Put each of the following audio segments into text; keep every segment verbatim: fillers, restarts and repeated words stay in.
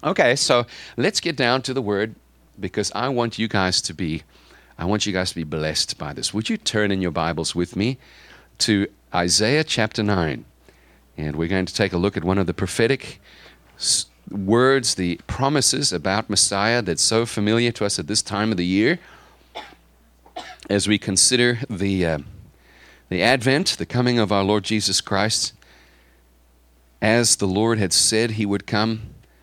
Okay, so let's get down to the word because I want you guys to be I want you guys to be blessed by this. Would you turn in your Bibles with me to Isaiah chapter nine? And we're going to take a look at one of the prophetic s- words, the promises about Messiah that's so familiar to us at this time of the year as we consider the uh, the advent, the coming of our Lord Jesus Christ. As the Lord had said he would come,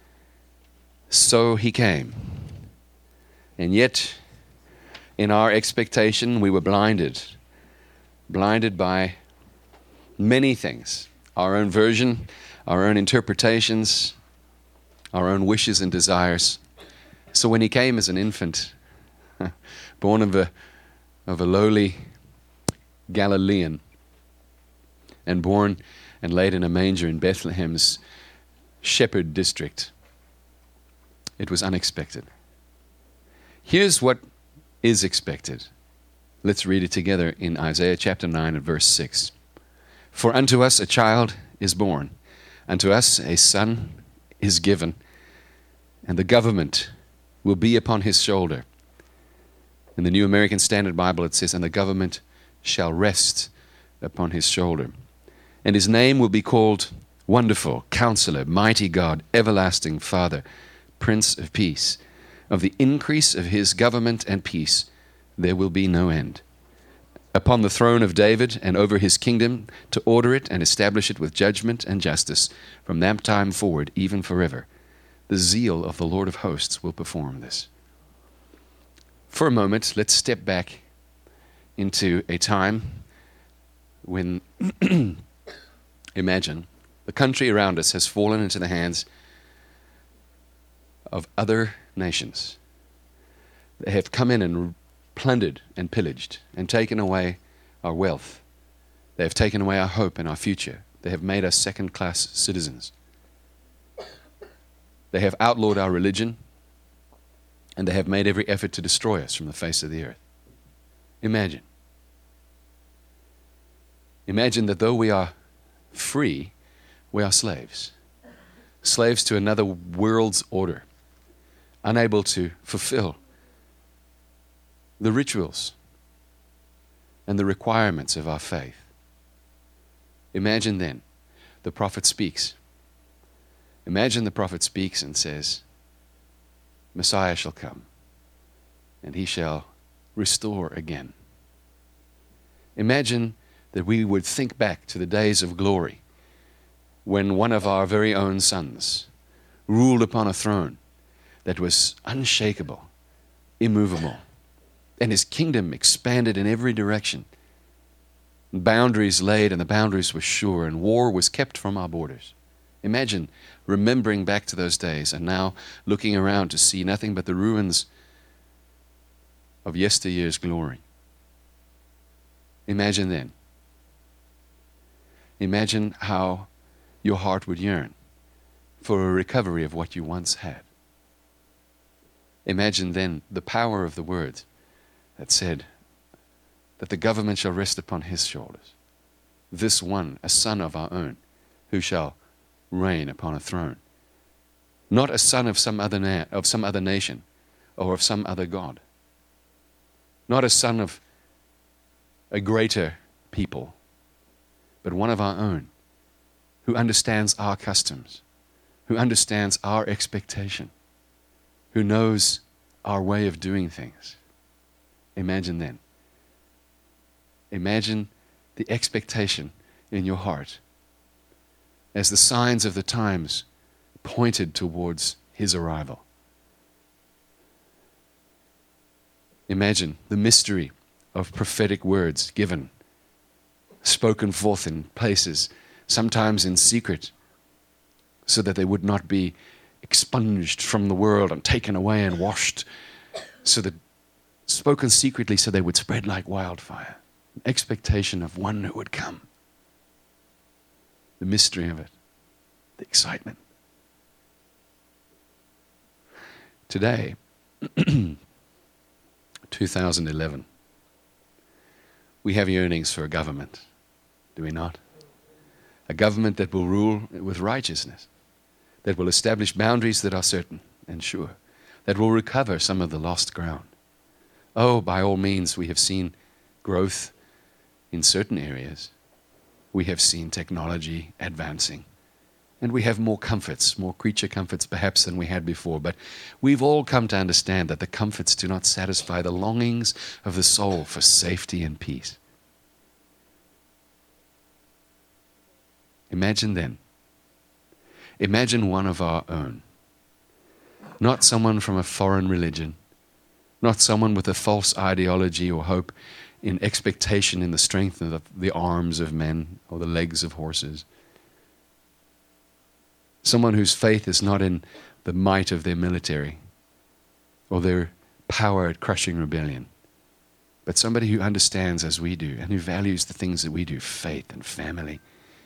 so he came. And yet, in our expectation, we were blinded. Blinded by many things. Our own version, our own interpretations, our own wishes and desires. So when he came as an infant, born of a, of a lowly Galilean, and born and laid in a manger in Bethlehem's shepherd district, it was unexpected. Here's what is expected. Let's read it together in Isaiah chapter nine and verse six. For unto us a child is born, unto us a son is given, and the government will be upon his shoulder. In the New American Standard Bible it says, and the government shall rest upon his shoulder. And his name will be called Wonderful, Counselor, Mighty God, Everlasting Father, Prince of Peace. Of the increase of his government and peace, there will be no end. Upon the throne of David and over his kingdom, to order it and establish it with judgment and justice, from that time forward, even forever. The zeal of the Lord of hosts will perform this. For a moment, let's step back into a time when, imagine, the country around us has fallen into the hands of other nations. They have come in and plundered and pillaged and taken away our wealth. They have taken away our hope and our future. They have made us second-class citizens. They have outlawed our religion, and they have made every effort to destroy us from the face of the earth. Imagine. Imagine that though we are free, we are slaves. Slaves to another world's order. Unable to fulfill the rituals and the requirements of our faith. Imagine then, the prophet speaks. Imagine the prophet speaks and says, Messiah shall come, and he shall restore again. Imagine that we would think back to the days of glory when one of our very own sons ruled upon a throne that was unshakable, immovable, and his kingdom expanded in every direction. Boundaries laid, and the boundaries were sure, and war was kept from our borders. Imagine remembering back to those days and now looking around to see nothing but the ruins of yesteryear's glory. Imagine then. Imagine how your heart would yearn for a recovery of what you once had. Imagine then the power of the words that said that the government shall rest upon his shoulders. This one, a son of our own, who shall reign upon a throne. Not a son of some other na- of some other nation or of some other god. Not a son of a greater people, but one of our own, who understands our customs, who understands our expectation, who knows our way of doing things. Imagine then. Imagine the expectation in your heart as the signs of the times pointed towards his arrival. Imagine the mystery of prophetic words given, spoken forth in places, sometimes in secret, so that they would not be expunged from the world and taken away and washed, so that spoken secretly so they would spread like wildfire. An expectation of one who would come. The mystery of it, the excitement. Today, two thousand eleven, we have yearnings for a government, do we not? A government that will rule with righteousness, that will establish boundaries that are certain and sure, that will recover some of the lost ground. Oh, by all means, we have seen growth in certain areas. We have seen technology advancing. And we have more comforts, more creature comforts perhaps than we had before. But we've all come to understand that the comforts do not satisfy the longings of the soul for safety and peace. Imagine then, imagine one of our own. Not someone from a foreign religion, not someone with a false ideology or hope in expectation in the strength of the, the arms of men or the legs of horses. Someone whose faith is not in the might of their military or their power at crushing rebellion, but somebody who understands as we do and who values the things that we do, faith and family,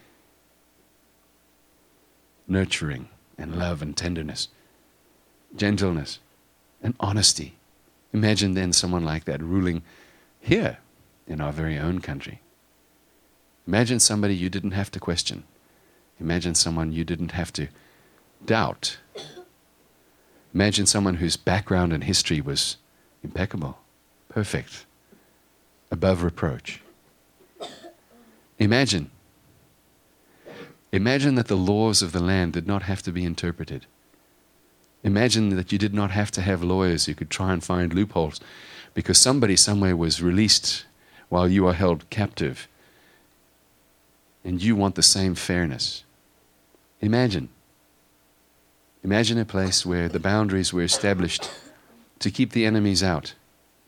nurturing and love and tenderness, gentleness and honesty. Imagine then someone like that ruling here in our very own country. Imagine somebody you didn't have to question. Imagine someone you didn't have to doubt. Imagine someone whose background and history was impeccable, perfect, above reproach. Imagine. Imagine that the laws of the land did not have to be interpreted. Imagine that you did not have to have lawyers who could try and find loopholes because somebody somewhere was released while you are held captive and you want the same fairness. Imagine. Imagine a place where the boundaries were established to keep the enemies out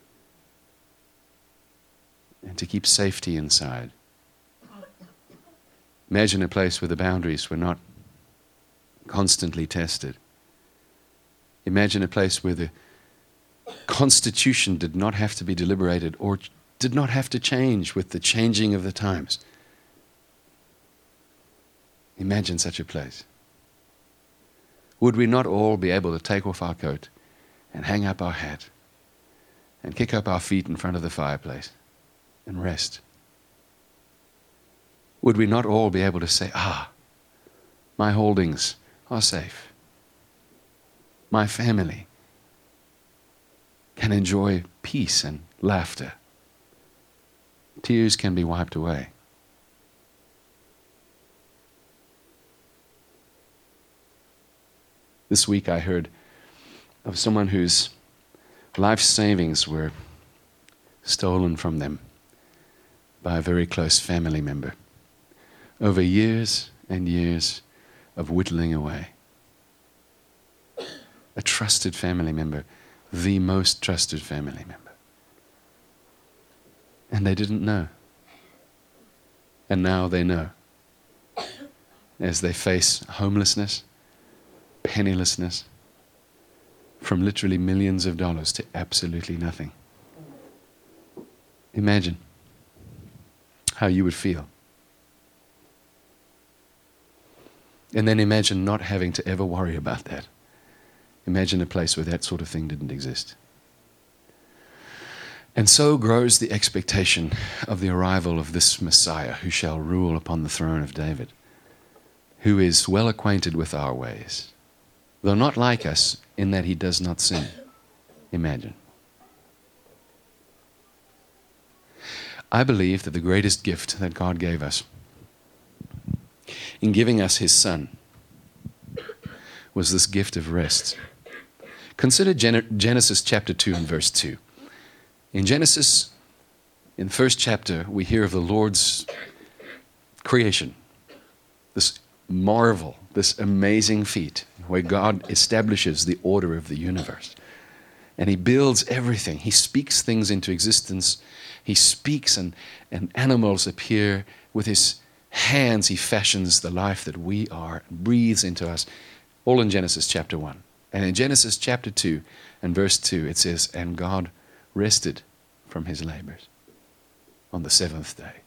and to keep safety inside. Imagine a place where the boundaries were not constantly tested. Imagine a place where the Constitution did not have to be deliberated or did not have to change with the changing of the times. Imagine such a place. Would we not all be able to take off our coat and hang up our hat and kick up our feet in front of the fireplace and rest? Would we not all be able to say, ah, my holdings are safe. My family can enjoy peace and laughter. Tears can be wiped away. This week I heard of someone whose life savings were stolen from them by a very close family member over years and years of whittling away. A trusted family member, the most trusted family member. And they didn't know. And now they know. As they face homelessness, pennilessness, from literally millions of dollars to absolutely nothing. Imagine how you would feel. And then imagine not having to ever worry about that. Imagine a place where that sort of thing didn't exist. And so grows the expectation of the arrival of this Messiah who shall rule upon the throne of David, who is well acquainted with our ways, though not like us in that he does not sin. Imagine. I believe that the greatest gift that God gave us in giving us his Son was this gift of rest. Consider Gen- Genesis chapter two and verse two. In Genesis, in the first chapter, we hear of the Lord's creation, this marvel, this amazing feat, where God establishes the order of the universe. And he builds everything. He speaks things into existence. He speaks and, and animals appear. With his hands, he fashions the life that we are, breathes into us, all in Genesis chapter one. And in Genesis chapter two and verse two, it says, and God rested from his labors on the seventh day.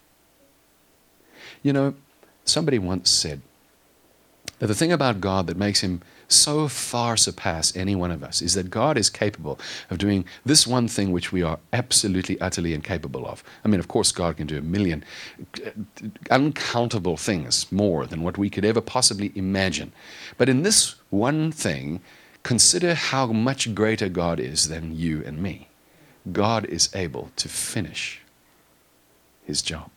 You know, somebody once said that the thing about God that makes him so far surpass any one of us is that God is capable of doing this one thing which we are absolutely, utterly incapable of. I mean, of course, God can do a million uncountable things more than what we could ever possibly imagine. But in this one thing, consider how much greater God is than you and me. God is able to finish his job.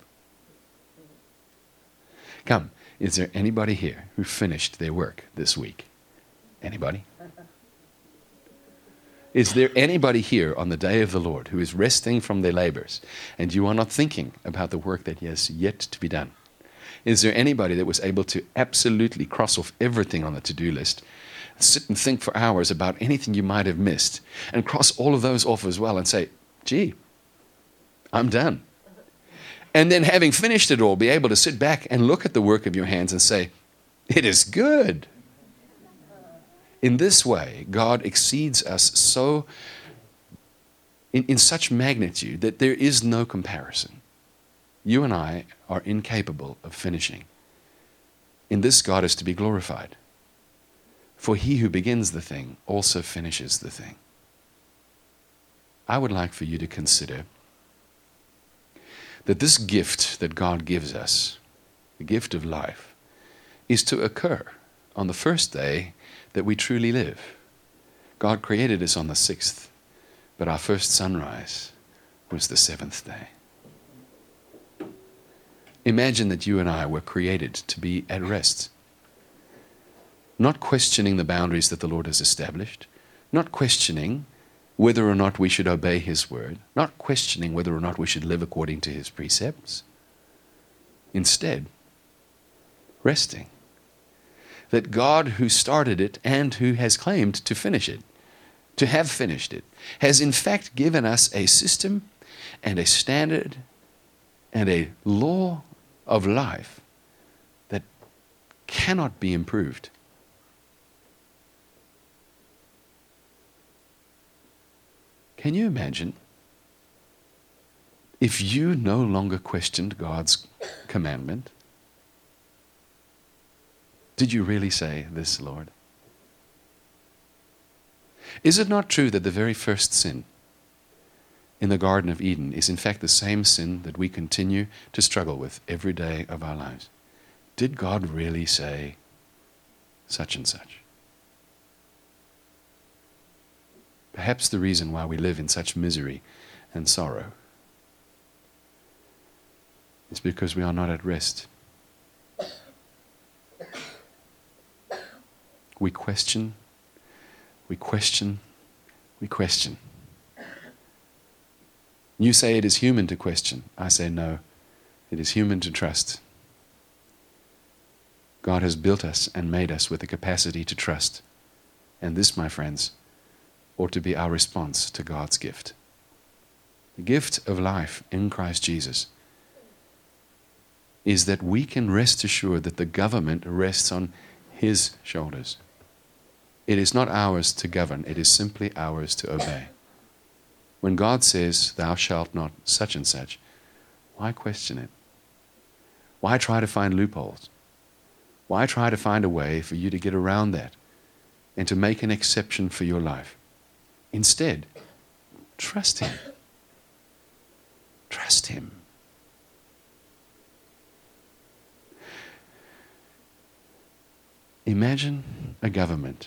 Come, is there anybody here who finished their work this week? Anybody? Is there anybody here on the day of the Lord who is resting from their labors and you are not thinking about the work that has yet to be done? Is there anybody that was able to absolutely cross off everything on the to-do list, sit and think for hours about anything you might have missed, and cross all of those off as well and say, gee, I'm done? And then having finished it all, be able to sit back and look at the work of your hands and say, it is good. In this way, God exceeds us so, in, in such magnitude that there is no comparison. You and I are incapable of finishing. In this, God is to be glorified. For he who begins the thing also finishes the thing. I would like for you to consider that this gift that God gives us, the gift of life, is to occur on the first day that we truly live. God created us on the sixth, but our first sunrise was the seventh day. Imagine that you and I were created to be at rest, not questioning the boundaries that the Lord has established, not questioning whether or not we should obey his word, not questioning whether or not we should live according to his precepts. Instead, resting. That God who started it and who has claimed to finish it, to have finished it, has in fact given us a system and a standard and a law of life that cannot be improved. Can you imagine if you no longer questioned God's commandment? Did you really say this, Lord? Is it not true that the very first sin in the Garden of Eden is in fact the same sin that we continue to struggle with every day of our lives? Did God really say such and such? Perhaps the reason why we live in such misery and sorrow is because we are not at rest. We question, we question, we question. You say it is human to question. I say no, it is human to trust. God has built us and made us with the capacity to trust. And this, my friends, ought to be our response to God's gift. The gift of life in Christ Jesus is that we can rest assured that the government rests on his shoulders. It is not ours to govern, it is simply ours to obey. When God says, thou shalt not such and such, why question it? Why try to find loopholes? Why try to find a way for you to get around that and to make an exception for your life? Instead, trust him. Trust him. Imagine a government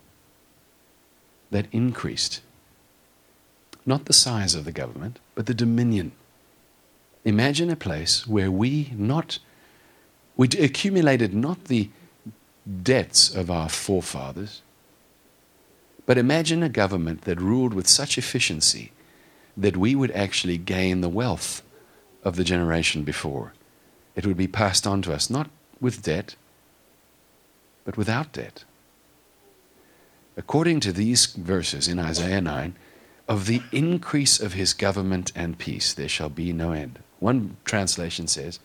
that increased, not the size of the government, but the dominion. Imagine a place where we not, we accumulated not the debts of our forefathers, but imagine a government that ruled with such efficiency that we would actually gain the wealth of the generation before. It would be passed on to us, not with debt, but without debt. According to these verses in Isaiah nine, of the increase of his government and peace there shall be no end. One translation says,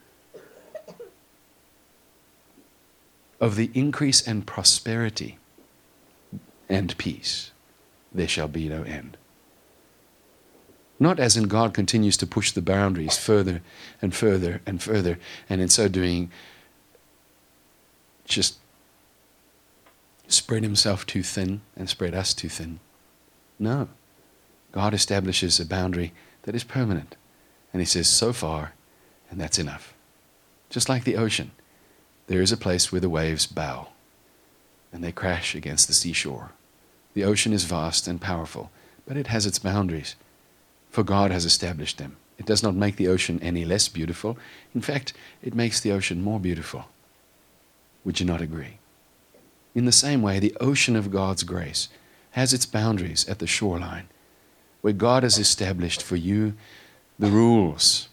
of the increase and prosperity and peace there shall be no end. Not as in God continues to push the boundaries further and further and further, and in so doing just spread himself too thin and spread us too thin. No. God establishes a boundary that is permanent. And he says, so far, and that's enough. Just like the ocean, there is a place where the waves bow and they crash against the seashore. The ocean is vast and powerful, but it has its boundaries, for God has established them. It does not make the ocean any less beautiful. In fact, it makes the ocean more beautiful. Would you not agree? In the same way, the ocean of God's grace has its boundaries at the shoreline, where God has established for you the rules.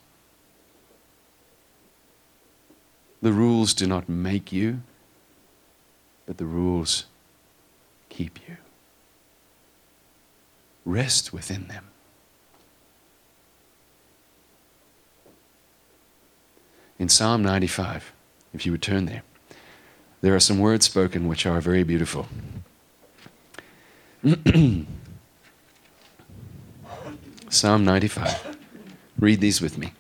The rules do not make you, but the rules keep you. Rest within them. In Psalm ninety-five, if you would turn there, there are some words spoken which are very beautiful. Psalm ninety-five. Read these with me.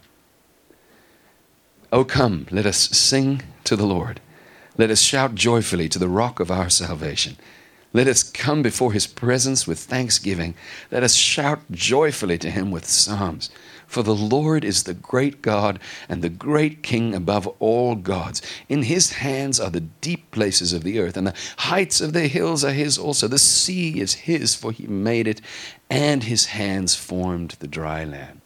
Oh, come, let us sing to the Lord. Let us shout joyfully to the rock of our salvation. Let us come before his presence with thanksgiving. Let us shout joyfully to him with psalms. For the Lord is the great God and the great King above all gods. In his hands are the deep places of the earth, and the heights of the hills are his also. The sea is his, for he made it, and his hands formed the dry land.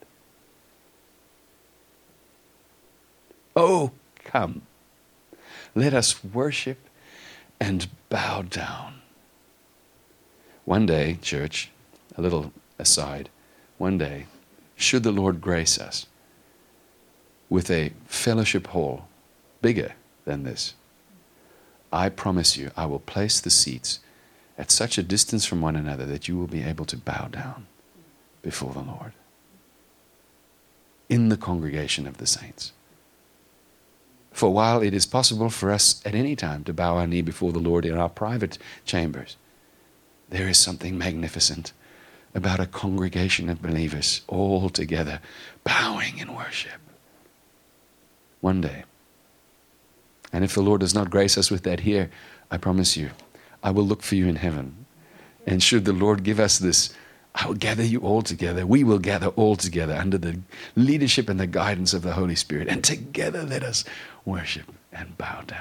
Oh, come, let us worship and bow down. One day, church, a little aside, one day, should the Lord grace us with a fellowship hall bigger than this, I promise you, I will place the seats at such a distance from one another that you will be able to bow down before the Lord in the congregation of the saints. For while it is possible for us at any time to bow our knee before the Lord in our private chambers, there is something magnificent about a congregation of believers all together bowing in worship. One day. And if the Lord does not grace us with that here, I promise you, I will look for you in heaven. And should the Lord give us this, I will gather you all together. We will gather all together under the leadership and the guidance of the Holy Spirit. And together let us worship and bow down.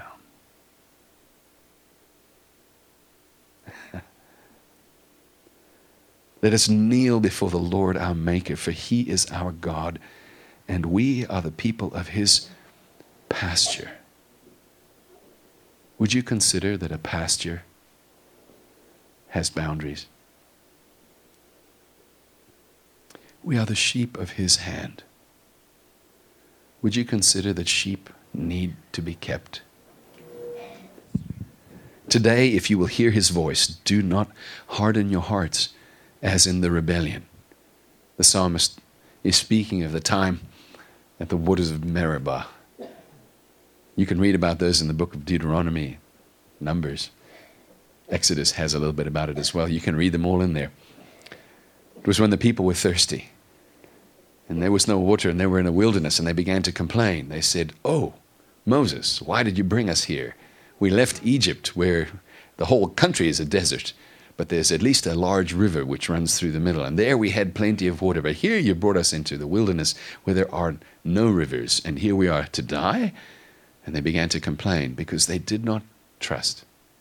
Let us kneel before the Lord our Maker, for he is our God, and we are the people of his pasture. Would you consider that a pasture has boundaries? We are the sheep of his hand. Would you consider that sheep need to be kept? Today, if you will hear his voice, do not harden your hearts as in the rebellion. The psalmist is speaking of the time at the waters of Meribah. You can read about those in the book of Deuteronomy, Numbers. Exodus has a little bit about it as well. You can read them all in there. It was when the people were thirsty and there was no water and they were in a wilderness and they began to complain. They said, "Oh, Moses, why did you bring us here? We left Egypt where the whole country is a desert, but there's at least a large river which runs through the middle. And there we had plenty of water. But here you brought us into the wilderness where there are no rivers. And here we are to die?" And they began to complain because they did not trust.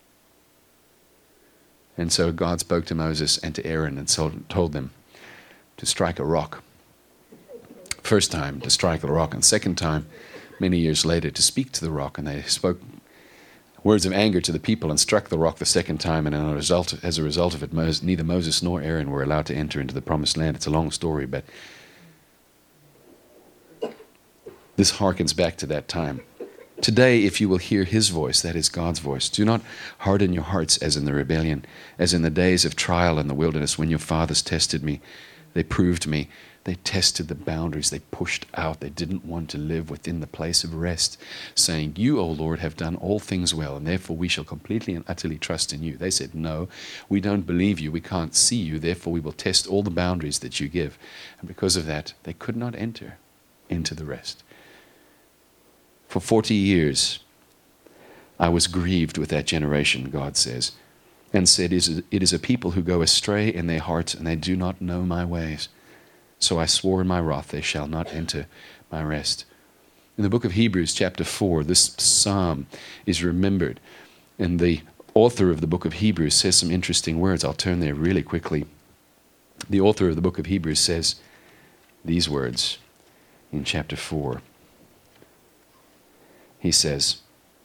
And so God spoke to Moses and to Aaron and told them to strike a rock. First time to strike a rock, and second time, many years later, to speak to the rock. And they spoke words of anger to the people and struck the rock the second time, and as a result, as a result of it, Moses, neither Moses nor Aaron were allowed to enter into the promised land. It's a long story, but this harkens back to that time. Today, if you will hear his voice, that is God's voice, do not harden your hearts as in the rebellion, as in the days of trial in the wilderness when your fathers tested me. They proved me. They tested the boundaries. They pushed out. They didn't want to live within the place of rest, saying, "You, O Lord, have done all things well, and therefore we shall completely and utterly trust in you." They said, "No, we don't believe you. We can't see you. Therefore we will test all the boundaries that you give." And because of that, they could not enter into the rest. For forty years, I was grieved with that generation, God says, and said, it is a people who go astray in their hearts, and they do not know my ways. So I swore in my wrath, they shall not enter my rest. In the book of Hebrews, chapter four, this psalm is remembered. And the author of the book of Hebrews says some interesting words. I'll turn there really quickly. The author of the book of Hebrews says these words in chapter four. He says,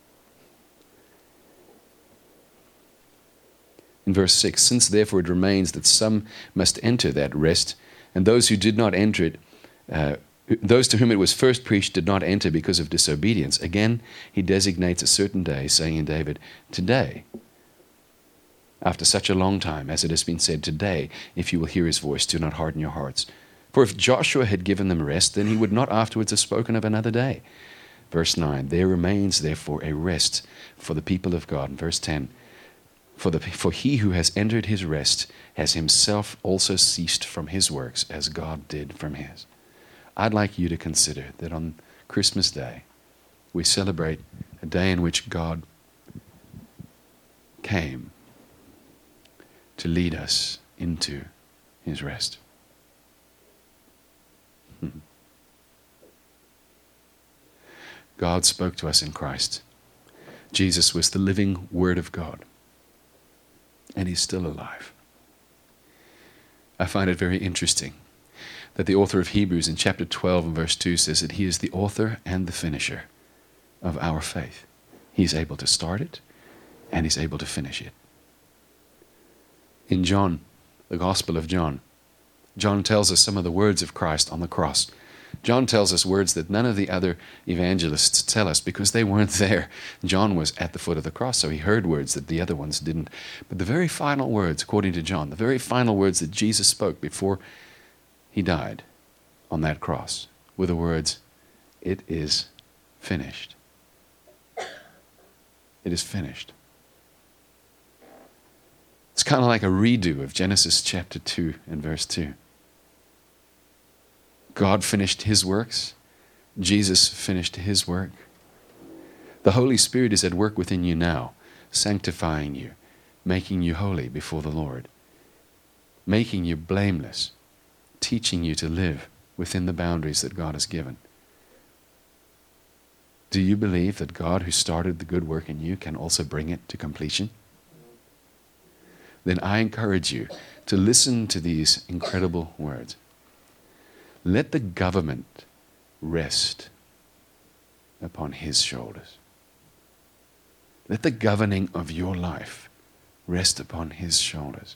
in verse six, since therefore it remains that some must enter that rest, and those who did not enter it, uh, those to whom it was first preached did not enter because of disobedience. Again, he designates a certain day, saying in David, today, after such a long time, as it has been said, today, if you will hear his voice, do not harden your hearts. For if Joshua had given them rest, then he would not afterwards have spoken of another day. Verse nine, there remains therefore a rest for the people of God. And verse ten, for, the, for he who has entered his rest has himself also ceased from his works, as God did from his. I'd like you to consider that on Christmas Day, we celebrate a day in which God came to lead us into his rest. God spoke to us in Christ. Jesus was the living Word of God, and he's still alive. I find it very interesting that the author of Hebrews in chapter twelve and verse two says that he is the author and the finisher of our faith. He's able to start it, and he's able to finish it. In John, the Gospel of John, John tells us some of the words of Christ on the cross. John tells us words that none of the other evangelists tell us because they weren't there. John was at the foot of the cross, so he heard words that the other ones didn't. But the very final words, according to John, the very final words that Jesus spoke before he died on that cross were the words, it is finished. It is finished. It's kind of like a redo of Genesis chapter two and verse two. God finished his works. Jesus finished his work. The Holy Spirit is at work within you now, sanctifying you, making you holy before the Lord, making you blameless, teaching you to live within the boundaries that God has given. Do you believe that God who started the good work in you can also bring it to completion? Then I encourage you to listen to these incredible words. Let the government rest upon his shoulders. Let the governing of your life rest upon his shoulders.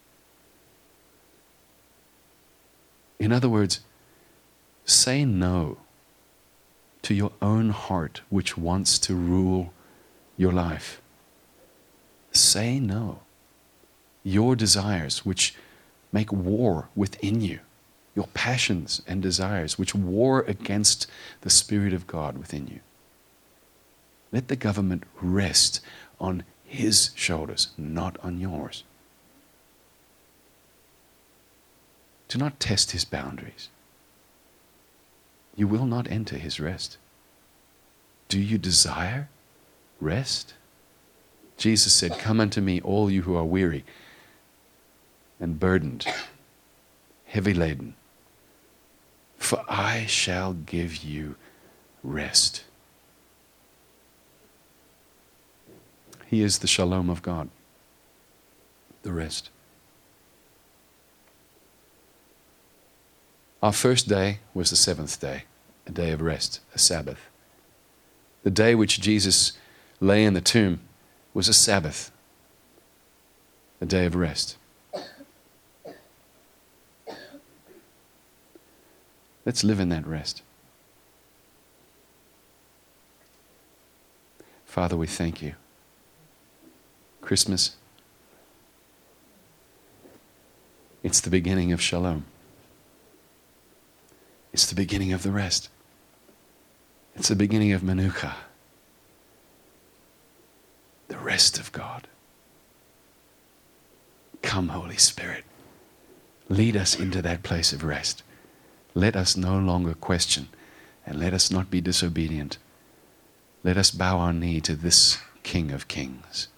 In other words, say no to your own heart which wants to rule your life. Say no. Your desires which make war within you. Your passions and desires which war against the Spirit of God within you. Let the government rest on his shoulders, not on yours. Do not test his boundaries. You will not enter his rest. Do you desire rest? Jesus said, come unto me, all you who are weary and burdened, heavy laden, for I shall give you rest. He is the shalom of God, the rest. Our first day was the seventh day, a day of rest, a Sabbath. The day which Jesus lay in the tomb was a Sabbath, a day of rest. Let's live in that rest. Father, we thank you. Christmas, it's the beginning of shalom. It's the beginning of the rest. It's the beginning of Menucha, the rest of God. Come, Holy Spirit, lead us into that place of rest. Let us no longer question, and let us not be disobedient. Let us bow our knee to this King of Kings.